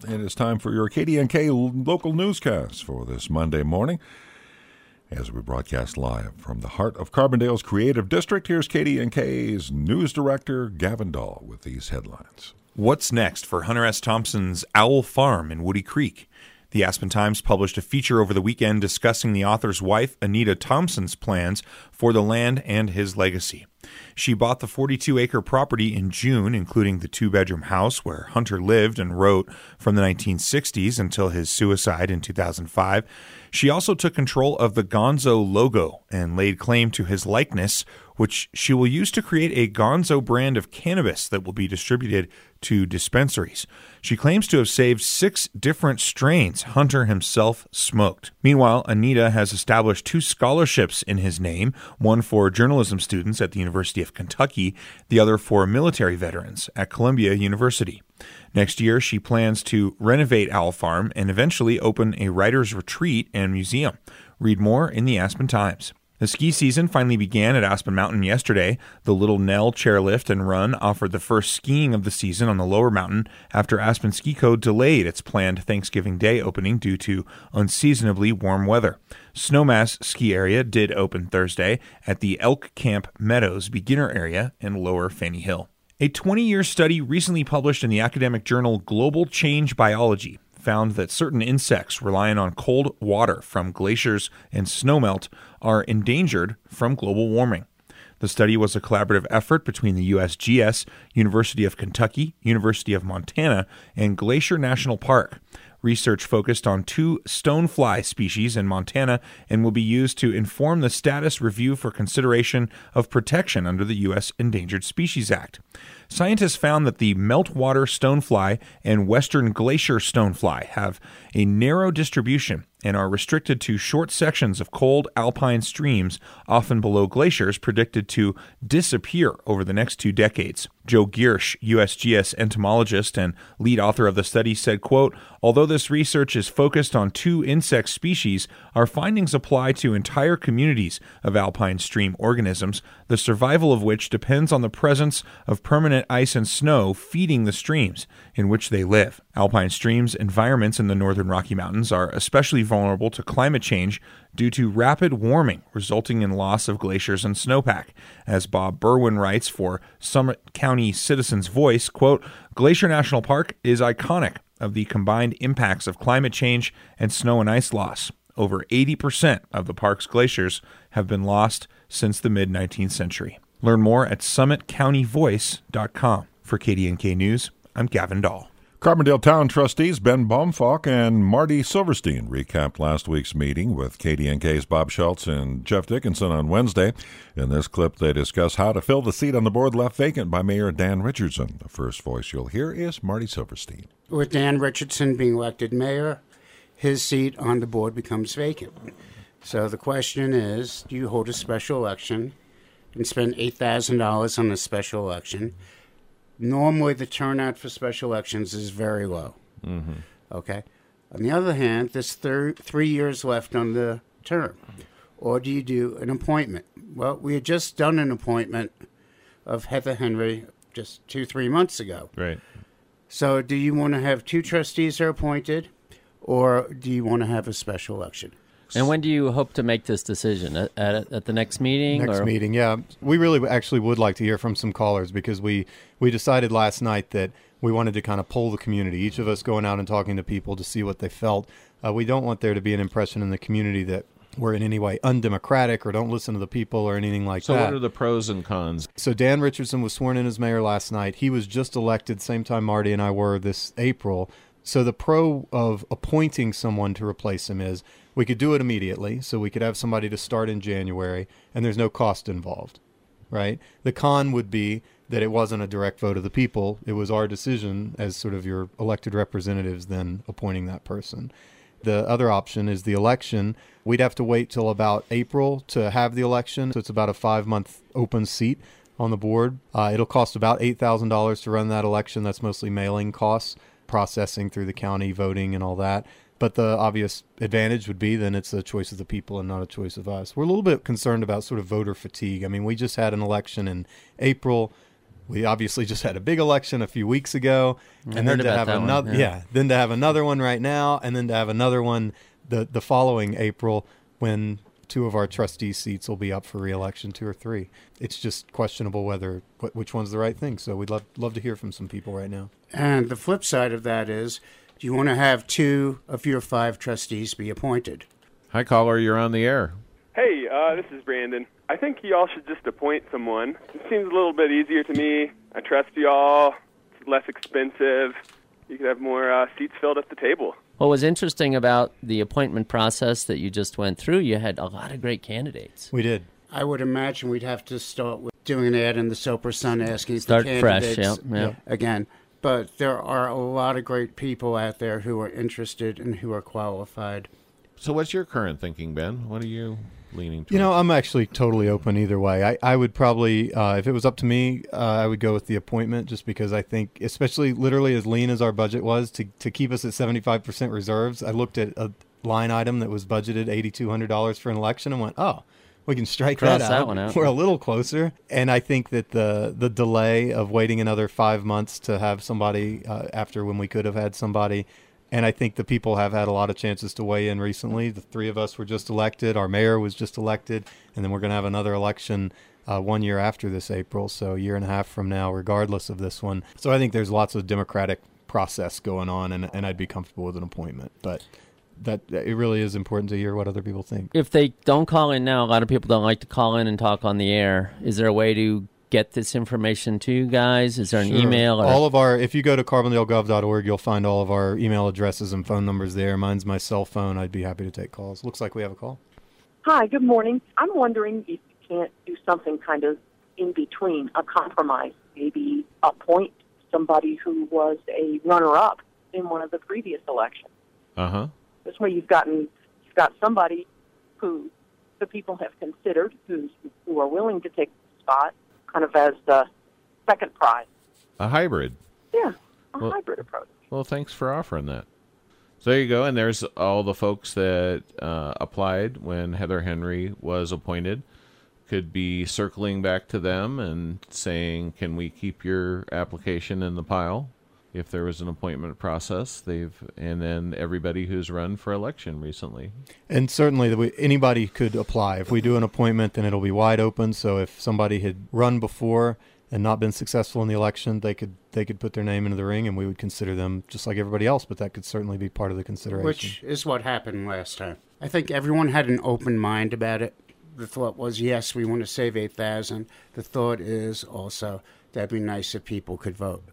It is time for your KDNK local newscast for this Monday morning. As we broadcast live from the heart of Carbondale's Creative District, here's KDNK's news director, Gavin Dahl, with these headlines. What's next for Hunter S. Thompson's Owl Farm in Woody Creek? The Aspen Times published a feature over the weekend discussing the author's wife, Anita Thompson's plans for the land and his legacy. She bought the 42-acre property in June, including the two-bedroom house where Hunter lived and wrote from the 1960s until his suicide in 2005. She also took control of the Gonzo logo and laid claim to his likeness, which she will use to create a Gonzo brand of cannabis that will be distributed to dispensaries. She claims to have saved 6 different strains Hunter himself smoked. Meanwhile, Anita has established 2 scholarships in his name, one for journalism students at the University of Kentucky, the other for military veterans at Columbia University. Next year, she plans to renovate Owl Farm and eventually open a writer's retreat and museum. Read more in the Aspen Times. The ski season finally began at Aspen Mountain yesterday. The Little Nell chairlift and run offered the first skiing of the season on the lower mountain after Aspen Ski Code delayed its planned Thanksgiving Day opening due to unseasonably warm weather. Snowmass ski area did open Thursday at the Elk Camp Meadows beginner area in Lower Fanny Hill. A 20-year study recently published in the academic journal Global Change Biology found that certain insects relying on cold water from glaciers and snowmelt are endangered from global warming. The study was a collaborative effort between the USGS, University of Kentucky, University of Montana, and Glacier National Park. Research focused on 2 stonefly species in Montana and will be used to inform the status review for consideration of protection under the U.S. Endangered Species Act. Scientists found that the meltwater stonefly and western glacier stonefly have a narrow distribution and are restricted to short sections of cold alpine streams, often below glaciers, predicted to disappear over the next 2 decades. Joe Giersch, USGS entomologist and lead author of the study, said, quote, "Although this research is focused on 2 insect species, our findings apply to entire communities of alpine stream organisms, the survival of which depends on the presence of permanent ice and snow feeding the streams in which they live. Alpine streams environments in the northern Rocky Mountains are especially vulnerable to climate change due to rapid warming resulting in loss of glaciers and snowpack. As Bob Berwin writes for Summit County Citizens Voice, quote, "Glacier National Park is iconic of the combined impacts of climate change and snow and ice loss. Over 80% of the park's glaciers have been lost since the mid-19th century. Learn more at summitcountyvoice.com. For KDNK News, I'm Gavin Dahl. Carbondale Town trustees Ben Baumfalk and Marty Silverstein recapped last week's meeting with KDNK's Bob Schultz and Jeff Dickinson on Wednesday. In this clip, they discuss how to fill the seat on the board left vacant by Mayor Dan Richardson. The first voice you'll hear is Marty Silverstein. With Dan Richardson being elected mayor, his seat on the board becomes vacant. So the question is, do you hold a special election and spend $8,000 on a special election? Normally, the turnout for special elections is very low. Mm-hmm. Okay? On the other hand, there's 3 years left on the term. Or do you do an appointment? Well, we had just done an appointment of Heather Henry just 2-3 months ago. Right. So do you want to have 2 trustees that are appointed, or do you want to have a special election? And when do you hope to make this decision? At the next meeting? Next meeting, yeah. We really actually would like to hear from some callers because we decided last night that we wanted to kind of poll the community, each of us going out and talking to people to see what they felt. We don't want there to be an impression in the community that we're in any way undemocratic or don't listen to the people or anything like that. So what are the pros and cons? So Dan Richardson was sworn in as mayor last night. He was just elected same time Marty and I were this April. So the pro of appointing someone to replace him is we could do it immediately, so we could have somebody to start in January, and there's no cost involved, right? The con would be that it wasn't a direct vote of the people. It was our decision as sort of your elected representatives then appointing that person. The other option is the election. We'd have to wait till about April to have the election, so it's about a 5-month open seat on the board. It'll cost about $8,000 to run that election. That's mostly mailing costs, processing through the county, voting and all that. But the obvious advantage would be then it's a choice of the people and not a choice of us. We're a little bit concerned about sort of voter fatigue. I mean, we just had an election in April. We obviously just had a big election a few weeks ago, and then to have another, then to have another one right now, and then to have another one the following April when 2 of our trustee seats will be up for re-election, 2 or 3. It's just questionable which one's the right thing. So we'd love to hear from some people right now. And the flip side of that is, do you want to have 2 of your 5 trustees be appointed? Hi, caller. You're on the air. Hey, this is Brandon. I think y'all should just appoint someone. It seems a little bit easier to me. I trust y'all. It's less expensive. You could have more seats filled at the table. What was interesting about the appointment process that you just went through, you had a lot of great candidates. We did. I would imagine we'd have to start with doing an ad in the Soper Sun asking start for fresh, candidates again. But there are a lot of great people out there who are interested and who are qualified. So what's your current thinking, Ben? What are you leaning towards? You know, I'm actually totally open either way. I would probably, if it was up to me, I would go with the appointment just because I think, especially literally as lean as our budget was, to keep us at 75% reserves, I looked at a line item that was budgeted $8,200 for an election and went, oh, we can strike that one out. We're a little closer. And I think that the delay of waiting another 5 months to have somebody after when we could have had somebody, and I think the people have had a lot of chances to weigh in recently. The 3 of us were just elected. Our mayor was just elected. And then we're going to have another election 1 year after this April, so a year and a half from now, regardless of this one. So I think there's lots of democratic process going on, and I'd be comfortable with an appointment. But that it really is important to hear what other people think. If they don't call in now, a lot of people don't like to call in and talk on the air. Is there a way to get this information to you guys? Is there an email? Or? If you go to carbondale.gov.org, you'll find all of our email addresses and phone numbers there. Mine's my cell phone. I'd be happy to take calls. Looks like we have a call. Hi, good morning. I'm wondering if you can't do something kind of in between, a compromise, maybe appoint somebody who was a runner-up in one of the previous elections. Uh-huh. This way you've got somebody who the people have considered, who are willing to take the spot, kind of as the second prize. A hybrid. Yeah, hybrid approach. Well, thanks for offering that. So there you go, and there's all the folks that applied when Heather Henry was appointed. Could be circling back to them and saying, can we keep your application in the pile? If there was an appointment process, and then everybody who's run for election recently. And certainly anybody could apply. If we do an appointment, then it'll be wide open. So if somebody had run before and not been successful in the election, they could put their name into the ring, and we would consider them just like everybody else. But that could certainly be part of the consideration. Which is what happened last time. I think everyone had an open mind about it. The thought was, yes, we want to save $8,000. The thought is also that'd be nice if people could vote.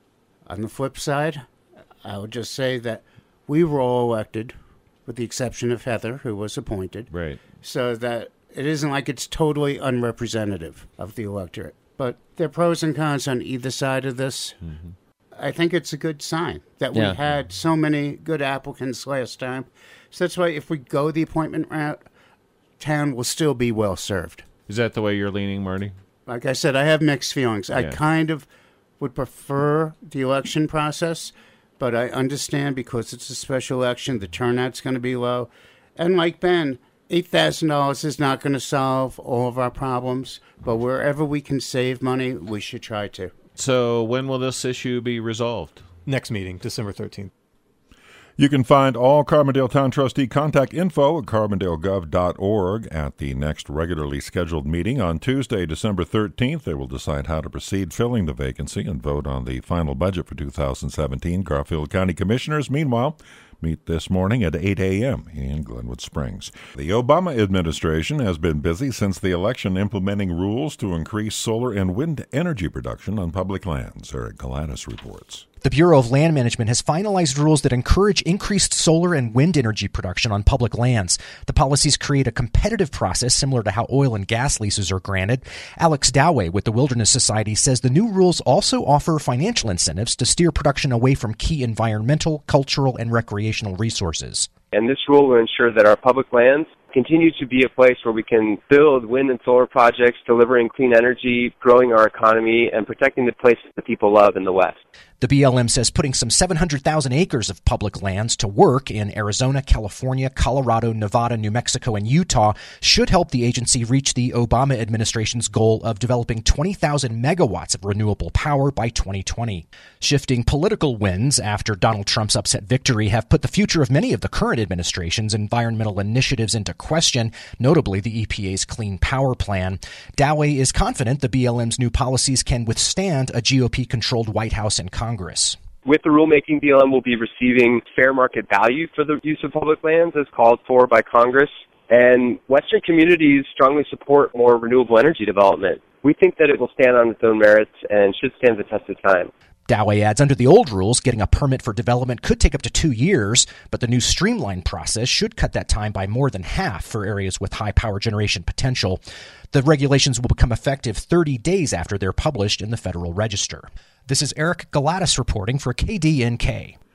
On the flip side, I would just say that we were all elected, with the exception of Heather, who was appointed. Right. So that it isn't like it's totally unrepresentative of the electorate. But there are pros and cons on either side of this. Mm-hmm. I think it's a good sign that we had so many good applicants last time. So that's why if we go the appointment route, town will still be well served. Is that the way you're leaning, Marty? Like I said, I have mixed feelings. I kind of would prefer the election process, but I understand because it's a special election, the turnout's going to be low. And like Ben, $8,000 is not going to solve all of our problems, but wherever we can save money, we should try to. So when will this issue be resolved? Next meeting, December 13th. You can find all Carbondale Town Trustee contact info at carbondale.gov.org at the next regularly scheduled meeting on Tuesday, December 13th. They will decide how to proceed filling the vacancy and vote on the final budget for 2017. Garfield County Commissioners, meanwhile, meet this morning at 8 a.m. in Glenwood Springs. The Obama administration has been busy since the election implementing rules to increase solar and wind energy production on public lands. Eric Galanis reports. The Bureau of Land Management has finalized rules that encourage increased solar and wind energy production on public lands. The policies create a competitive process similar to how oil and gas leases are granted. Alex Dowey with the Wilderness Society says the new rules also offer financial incentives to steer production away from key environmental, cultural, and recreational resources. And this rule will ensure that our public lands continue to be a place where we can build wind and solar projects, delivering clean energy, growing our economy, and protecting the places that people love in the West. The BLM says putting some 700,000 acres of public lands to work in Arizona, California, Colorado, Nevada, New Mexico, and Utah should help the agency reach the Obama administration's goal of developing 20,000 megawatts of renewable power by 2020. Shifting political winds after Donald Trump's upset victory have put the future of many of the current administration's environmental initiatives into question, notably the EPA's Clean Power Plan. Dowey is confident the BLM's new policies can withstand a GOP-controlled White House and Congress. With the rulemaking, BLM will be receiving fair market value for the use of public lands as called for by Congress, and Western communities strongly support more renewable energy development. We think that it will stand on its own merits and should stand the test of time. Dowey adds, under the old rules, getting a permit for development could take up to 2 years, but the new streamlined process should cut that time by more than half for areas with high power generation potential. The regulations will become effective 30 days after they're published in the Federal Register. This is Eric Galatis reporting for KDNK.